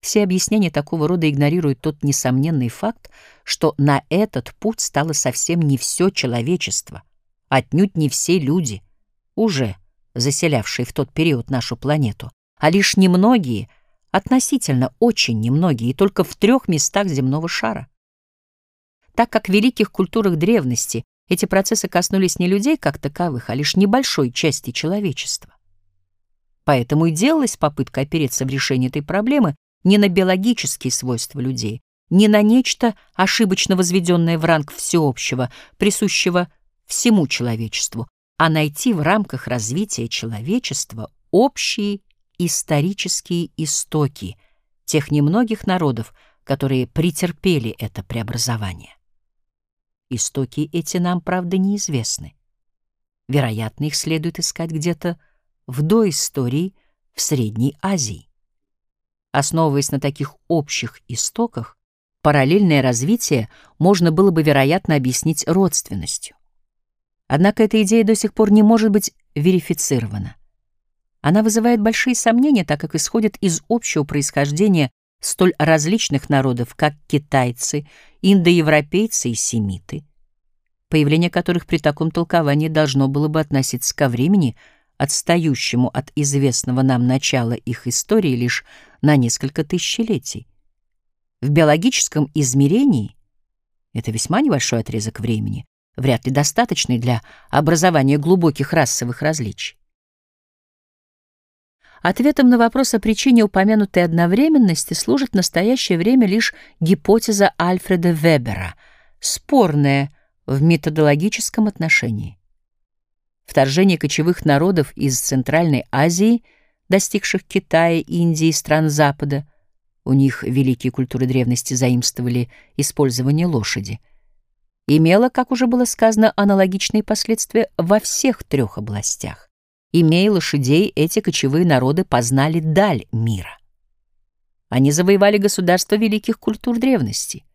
Все объяснения такого рода игнорируют тот несомненный факт, что на этот путь стало совсем не все человечество, отнюдь не все люди, уже заселявшие в тот период нашу планету, а лишь немногие, относительно очень немногие, и только в 3 местах земного шара. Так как в великих культурах древности эти процессы коснулись не людей как таковых, а лишь небольшой части человечества. Поэтому и делалась попытка опереться в решении этой проблемы не на биологические свойства людей, не на нечто, ошибочно возведенное в ранг всеобщего, присущего всему человечеству, а найти в рамках развития человечества общие исторические истоки тех немногих народов, которые претерпели это преобразование. Истоки эти нам, правда, неизвестны. Вероятно, их следует искать где-то в доистории в Средней Азии. Основываясь на таких общих истоках, параллельное развитие можно было бы, вероятно, объяснить родственностью. Однако эта идея до сих пор не может быть верифицирована. Она вызывает большие сомнения, так как исходит из общего происхождения столь различных народов, как китайцы, индоевропейцы и семиты, появление которых при таком толковании должно было бы относиться ко времени, отстающему от известного нам начала их истории лишь на несколько тысячелетий. В биологическом измерении это весьма небольшой отрезок времени, вряд ли достаточный для образования глубоких расовых различий. Ответом на вопрос о причине упомянутой одновременности служит в настоящее время лишь гипотеза Альфреда Вебера, спорная в методологическом отношении. Вторжение кочевых народов из Центральной Азии, достигших Китая, Индии и стран Запада, у них великие культуры древности заимствовали использование лошади, имело, как уже было сказано, аналогичные последствия во всех 3 областях. Имея лошадей, эти кочевые народы познали даль мира. Они завоевали государства великих культур древности.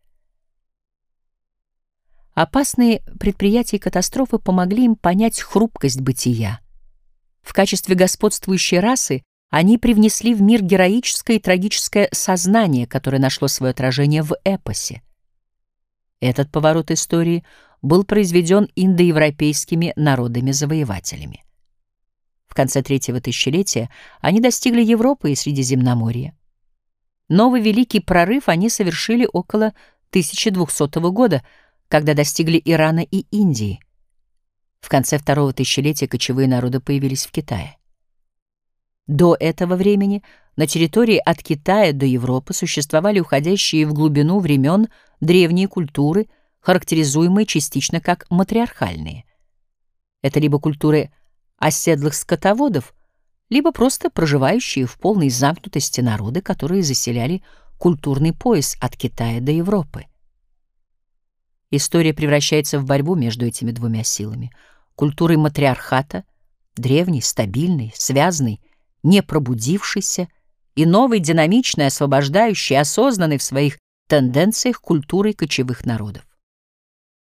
Опасные предприятия и катастрофы помогли им понять хрупкость бытия. В качестве господствующей расы они привнесли в мир героическое и трагическое сознание, которое нашло свое отражение в эпосе. Этот поворот истории был произведен индоевропейскими народами-завоевателями. В конце 3-го тысячелетия они достигли Европы и Средиземноморья. Новый великий прорыв они совершили около 1200 года, когда достигли Ирана и Индии. В конце 2-го тысячелетия кочевые народы появились в Китае. До этого времени на территории от Китая до Европы существовали уходящие в глубину времен древние культуры, характеризуемые частично как матриархальные. Это либо культуры оседлых скотоводов, либо просто проживающие в полной замкнутости народы, которые заселяли культурный пояс от Китая до Европы. История превращается в борьбу между этими 2 силами: культурой матриархата, древней, стабильной, связанной, не пробудившейся, и новой, динамичной, освобождающей, осознанной в своих тенденциях культурой кочевых народов.